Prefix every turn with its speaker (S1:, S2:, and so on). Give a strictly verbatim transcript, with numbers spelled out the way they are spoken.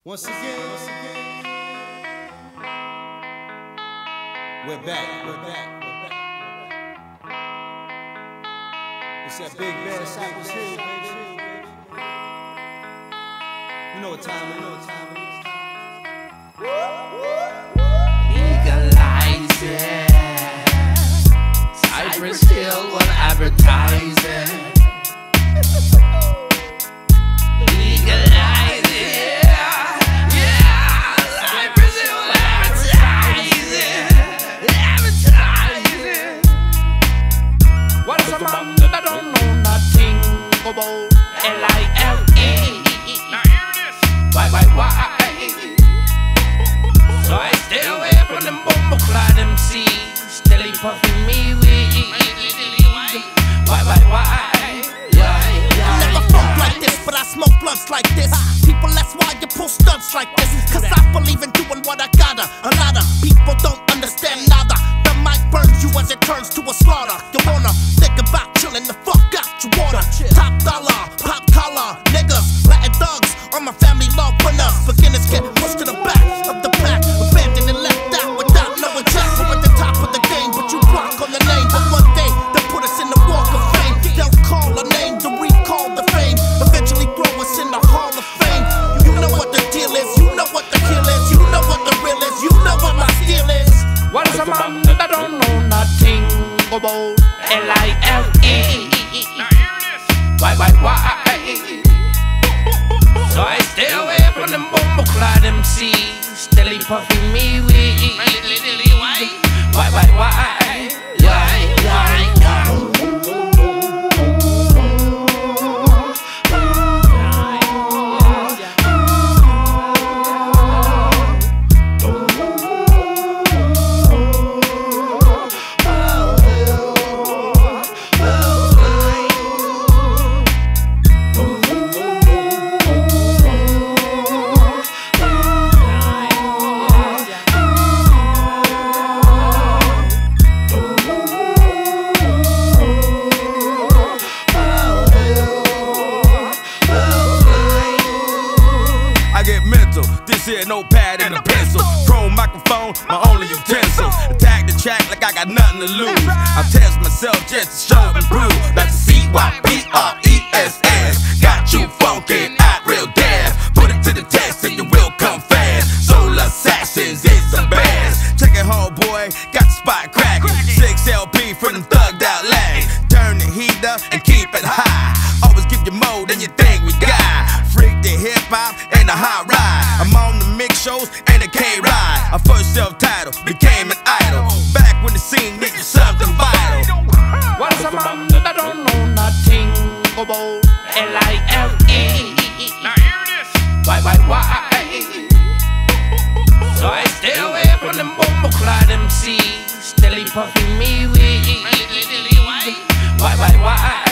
S1: Once again, once again, we're back, we're back, we're back. It's that big bad Cypress Hill, baby. You know what time it is, you know what time it is.
S2: Legalize it. Cypress Hill will advertise it. Legalize it. Yeah, Cypress Hill will advertise it. Advertise it. What's a man that don't know nothing about L I F E? Now hear this. Why, why, why? So I stay away from them bumbleclad M Cs, steadily puffing me weed. Why, why, why? Yeah, yeah,
S3: never funk like this, but I smoke blunts like this. People, that's why you pull stunts like this. Cause I believe in doing what I gotta. A lot of people don't understand nada. The mic burns you as it turns to a slaughter. You wanna think about chilling the fuck out your water. Top dollar, pop collar, niggas, Latin thugs, all my family love winners. Beginners get pushed to the back of the pack, abandoned and left out without knowing jack. We're at the top of the game, but you block on the name. But one day, they'll put us in the walk of fame. They'll call a name to recall the fame. Eventually throw us in the hall of fame. You know what the deal is, you know what the kill is, you know what the real is, you know what my steel is.
S2: What's a man that don't know nothing about L I F E? Now hear this. Why, why, why? So I stay away from them bumbleclad M Cs, steadily puffing me weed. Why, why, why? Yeah, yeah,
S4: This here notepad and a pencil, chrome microphone, my only utensil. Attack the track like I got nothing to lose. I test myself just to show and prove. That's C Y P R E S S. Got you funkin' out real deaf. Put it to the test and you will come fast. Soul assassins, it's the best. Check it home, boy, got the spot cracking. Six L P for them thugged out lags. Turn the heat up and keep it high. Always give you more than you think we got. Freak the hip hop and the hot ride. I'm on the mix shows and the K-Ride. I first self-titled, became an idol. Back when the scene needed something vital.
S2: What's a man that don't know nothing about L I F E? Now hear this. Why, why, why? So I stay away from them bumbleclad M Cs, steadily puffing me weed. Why, why, why?